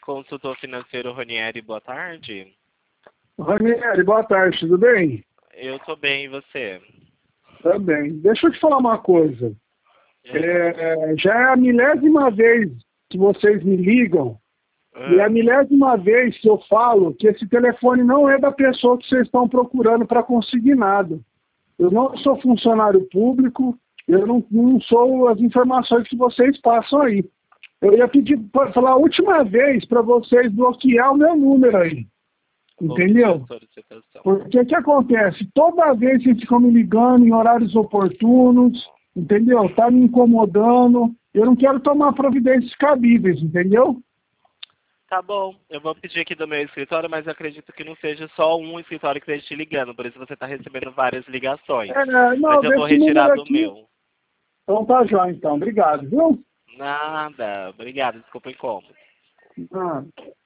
consultor financeiro Ronieri, boa tarde. Ranieri, boa tarde, tudo bem? Eu tô bem, e você? Tá bem. Deixa eu te falar uma coisa. Já é a milésima vez que vocês me ligam e é a milésima vez que eu falo que esse telefone não é da pessoa que vocês estão procurando para consignado. Eu não sou funcionário público, eu não sou as informações que vocês passam aí. Eu ia pedir para falar a última vez para vocês bloquear o meu número aí. Entendeu? Porque o que acontece? Toda vez que ficam me ligando em horários oportunos, entendeu? Tá me incomodando. Eu não quero tomar providências cabíveis, entendeu? Tá bom, eu vou pedir aqui do meu escritório, mas eu acredito que não seja só um escritório que esteja te ligando, por isso você está recebendo várias ligações. Não, mas eu vou retirar do aqui... meu. Então tá jóia, então. Obrigado, viu? Nada, obrigado, desculpa o incômodo. Ah.